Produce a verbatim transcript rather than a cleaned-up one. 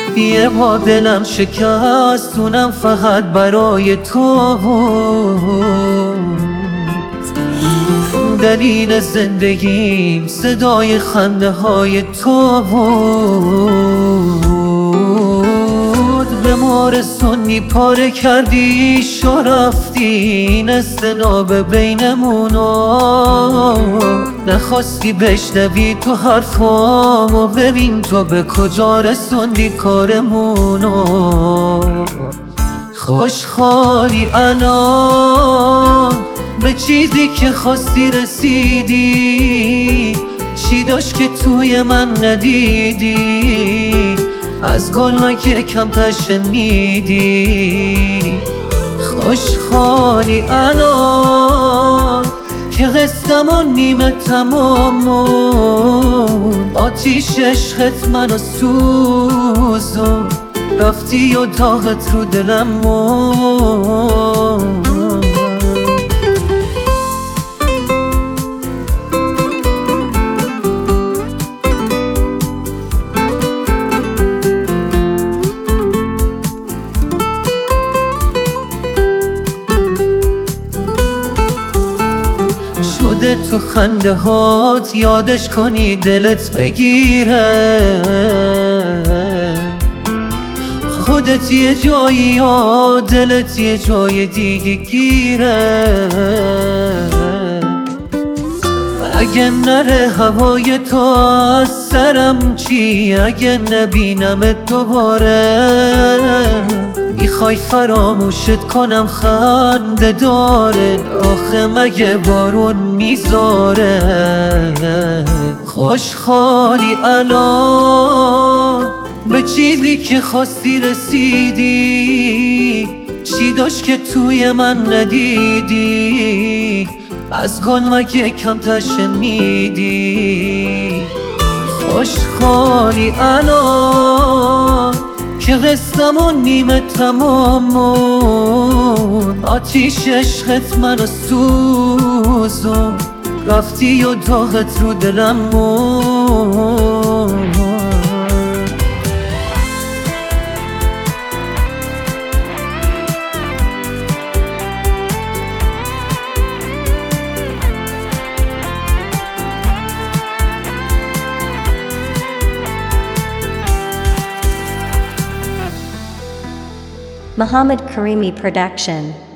یه با دلم شکست اونم فقط برای تو بود. دلیل زندگیم صدای خنده های تو بود. به ما رسوندی پاره کردی شو رفتی این استناب بینمونو. نخواستی بشنوی تو حرفامو، ببین تو به کجا رسوندی کارمونو. خوشحالی الان به چیزی که خواستی رسیدی، چی داشت که توی من ندیدی؟ از گل که کمتر شنیدی. خوشحالی الان که قصدمون نیمه تمامون. آتیش عشقت منو سوزون، رفتی و داغت رو دلم موند. شده تو خنده هات یادش کنی دلت بگیره. خودت یه جایی یا دلت یه جای دیگه گیره. اگه نره هوای تو از سرم چی؟ اگه نبینمت دوباره میخوای فراموشت کنم خنده داره؟ آخه مگه بارون میذاره؟ خوشحالی الان به چیزی که خواستی رسیدی، چی داشت که توی من ندیدی؟ از گل مگه کمتر شنیدی؟ خوشحالی الان که قصدمون نیمه تمامون. آتیش عشقت منو سوزون، رفتی و داغت رو دلم موند. Muhammad Karimi Production.